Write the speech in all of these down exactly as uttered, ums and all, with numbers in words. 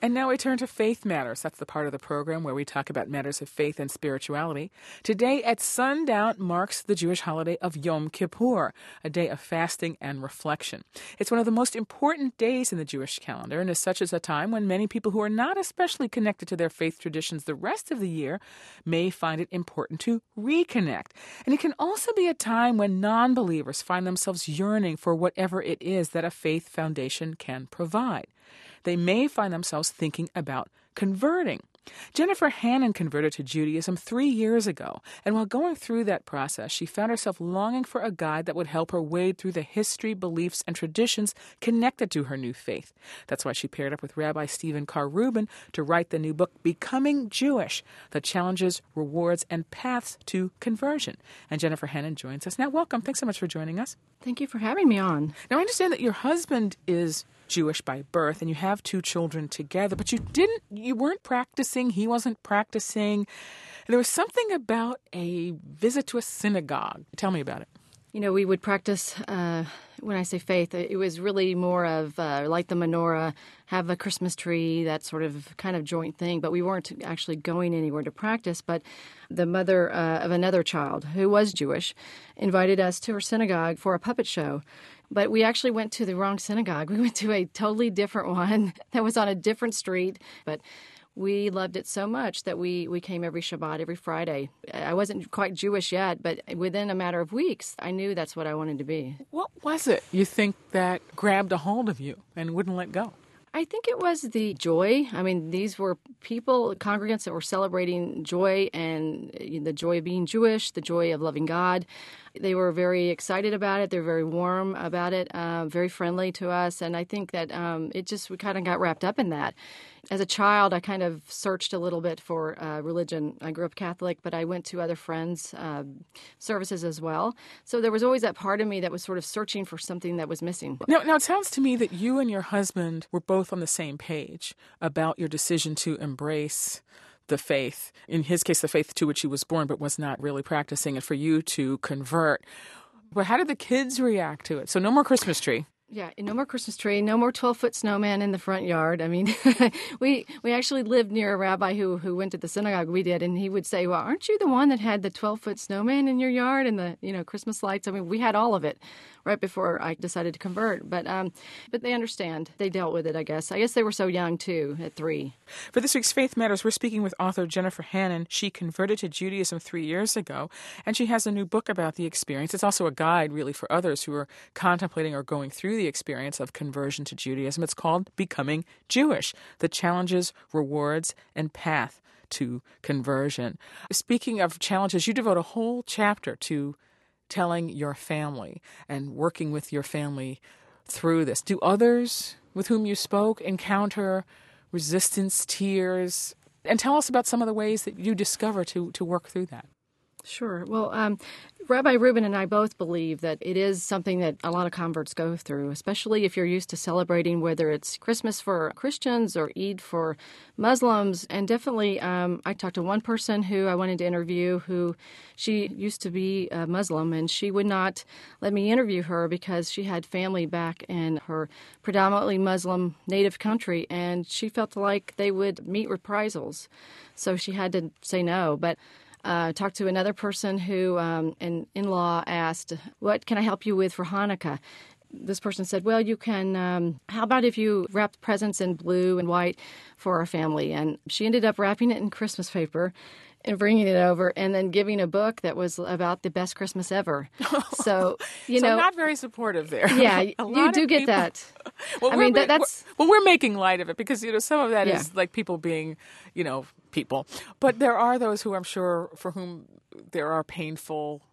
And now we turn to Faith Matters. That's the part of the program where we talk about matters of faith and spirituality. Today at sundown marks the Jewish holiday of Yom Kippur, a day of fasting and reflection. It's one of the most important days in the Jewish calendar, and is such as a time when many people who are not especially connected to their faith traditions the rest of the year may find it important to reconnect. And it can also be a time when non-believers find themselves yearning for whatever it is that a faith foundation can provide. They may find themselves thinking about converting. Jennifer Hannon converted to Judaism three years ago, and while going through that process, she found herself longing for a guide that would help her wade through the history, beliefs, and traditions connected to her new faith. That's why she paired up with Rabbi Stephen Carr Rubin to write the new book, Becoming Jewish, The Challenges, Rewards, and Paths to Conversion. And Jennifer Hannon joins us now. Welcome. Thanks so much for joining us. Thank you for having me on. Now, I understand that your husband is Jewish by birth, and you have two children together, but you didn't, you weren't practicing, he wasn't practicing. There was something about a visit to a synagogue. Tell me about it. You know, we would practice, uh, when I say faith, it was really more of uh, light the menorah, have a Christmas tree, that sort of kind of joint thing. But we weren't actually going anywhere to practice. But the mother uh, of another child who was Jewish invited us to her synagogue for a puppet show. But we actually went to the wrong synagogue. We went to a totally different one that was on a different street. But we loved it so much that we, we came every Shabbat, every Friday. I wasn't quite Jewish yet, but within a matter of weeks, I knew that's what I wanted to be. What was it you think that grabbed a hold of you and wouldn't let go? I think it was the joy. I mean, these were people, congregants that were celebrating joy and the joy of being Jewish, the joy of loving God. They were very excited about it. They're very warm about it, uh, very friendly to us. And I think that um, it just, we kind of got wrapped up in that. As a child, I kind of searched a little bit for uh, religion. I grew up Catholic, but I went to other friends' uh, services as well. So there was always that part of me that was sort of searching for something that was missing. Now, now it sounds to me that you and your husband were both on the same page about your decision to embrace the faith, in his case, the faith to which he was born but was not really practicing, and for you to convert. But how did the kids react to it? So no more Christmas tree. Yeah, no more Christmas tree, no more twelve-foot snowman in the front yard. I mean, we we actually lived near a rabbi who, who went to the synagogue. We did, and he would say, well, aren't you the one that had the twelve-foot snowman in your yard and the, you know, Christmas lights? I mean, we had all of it right before I decided to convert. But um, but they understand. They dealt with it, I guess. I guess they were so young, too, at three. For this week's Faith Matters, we're speaking with author Jennifer Hannon. She converted to Judaism three years ago, and she has a new book about the experience. It's also a guide, really, for others who are contemplating or going through the experience of conversion to Judaism. It's called Becoming Jewish, The Challenges, Rewards, and Path to Conversion. Speaking of challenges, you devote a whole chapter to telling your family and working with your family through this. Do others with whom you spoke encounter resistance, tears? And tell us about some of the ways that you discover to, to work through that. Sure. Well, um, Rabbi Rubin and I both believe that it is something that a lot of converts go through, especially if you're used to celebrating, whether it's Christmas for Christians or Eid for Muslims. And definitely, um, I talked to one person who I wanted to interview who she used to be a Muslim, and she would not let me interview her because she had family back in her predominantly Muslim native country, and she felt like they would meet reprisals. So she had to say no. But I uh, talked to another person who, um, an in-law, asked, what can I help you with for Hanukkah? This person said, well, you can, um, how about if you wrapped presents in blue and white for our family? And she ended up wrapping it in Christmas paper and bringing it over and then giving a book that was about the best Christmas ever. So, you so know. not very supportive there. Yeah, you do get people, that. Well, I mean, that, we're, that's. Well, we're making light of it because, you know, some of that yeah. is like people being, you know, people. But there are those who I'm sure for whom there are painful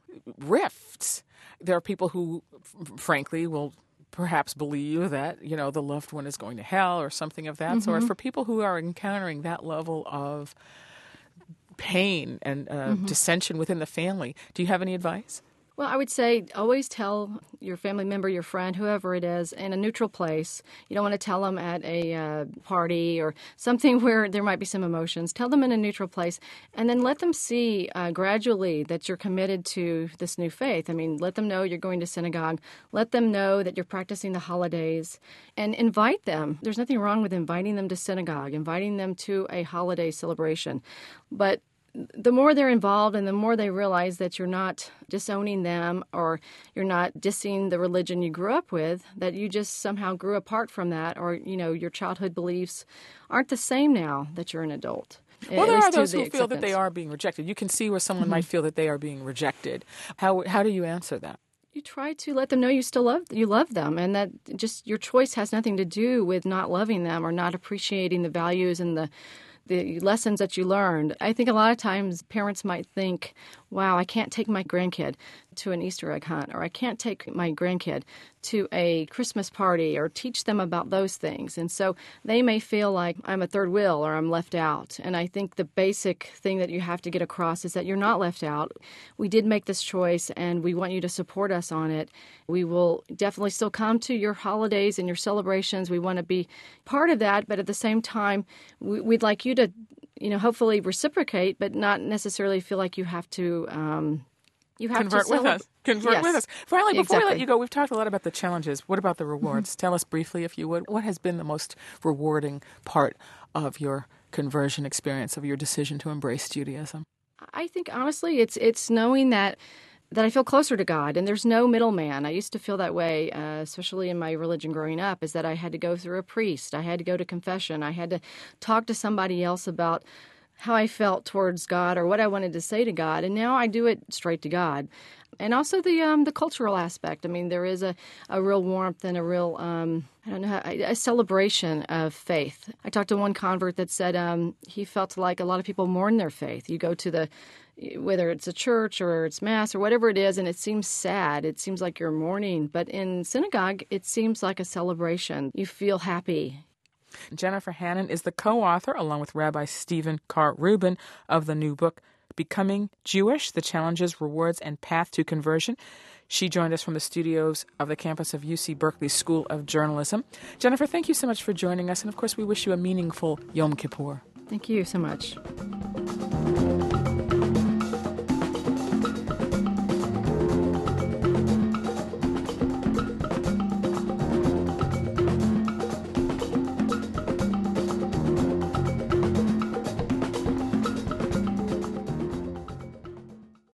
rifts. There are people who, f- frankly, will perhaps believe that, you know, the loved one is going to hell or something of that mm-hmm. sort. For people who are encountering that level of pain and uh, mm-hmm. dissension within the family, do you have any advice? Well, I would say always tell your family member, your friend, whoever it is, in a neutral place. You don't want to tell them at a uh, party or something where there might be some emotions. Tell them in a neutral place, and then let them see uh, gradually that you're committed to this new faith. I mean, let them know you're going to synagogue. Let them know that you're practicing the holidays, and invite them. There's nothing wrong with inviting them to synagogue, inviting them to a holiday celebration. But the more they're involved and the more they realize that you're not disowning them or you're not dissing the religion you grew up with, that you just somehow grew apart from that, or, you know, your childhood beliefs aren't the same now that you're an adult. Well, there are those who feel that they are being rejected. You can see where someone mm-hmm. might feel that they are being rejected. How how do you answer that? You try to let them know you still love you love them, and that just your choice has nothing to do with not loving them or not appreciating the values and the the lessons that you learned. I think a lot of times parents might think, wow, I can't take my grandkid to an Easter egg hunt, or I can't take my grandkid to a Christmas party or teach them about those things. And so they may feel like I'm a third wheel or I'm left out. And I think the basic thing that you have to get across is that you're not left out. We did make this choice and we want you to support us on it. We will definitely still come to your holidays and your celebrations. We want to be part of that, but at the same time, we'd like you to, you know, hopefully reciprocate, but not necessarily feel like you have to um, You have Convert to with us. Convert yes, with us. Finally, before exactly. we let you go, we've talked a lot about the challenges. What about the rewards? Mm-hmm. Tell us briefly, if you would, what has been the most rewarding part of your conversion experience, of your decision to embrace Judaism? I think, honestly, it's it's knowing that that I feel closer to God, and there's no middleman. I used to feel that way, uh, especially in my religion growing up, is that I had to go through a priest. I had to go to confession. I had to talk to somebody else about how I felt towards God or what I wanted to say to God, and now I do it straight to God. And also the um, the cultural aspect. I mean, there is a, a real warmth and a real, um, I don't know, how, a celebration of faith. I talked to one convert that said um, he felt like a lot of people mourn their faith. You go to the, whether it's a church or it's mass or whatever it is, and it seems sad. It seems like you're mourning. But in synagogue, it seems like a celebration. You feel happy. Jennifer Hannon is the co-author, along with Rabbi Stephen Carr Rubin, of the new book, Becoming Jewish, The Challenges, Rewards, and Path to Conversion. She joined us from the studios of the campus of U C Berkeley School of Journalism. Jennifer, thank you so much for joining us. And, of course, we wish you a meaningful Yom Kippur. Thank you so much.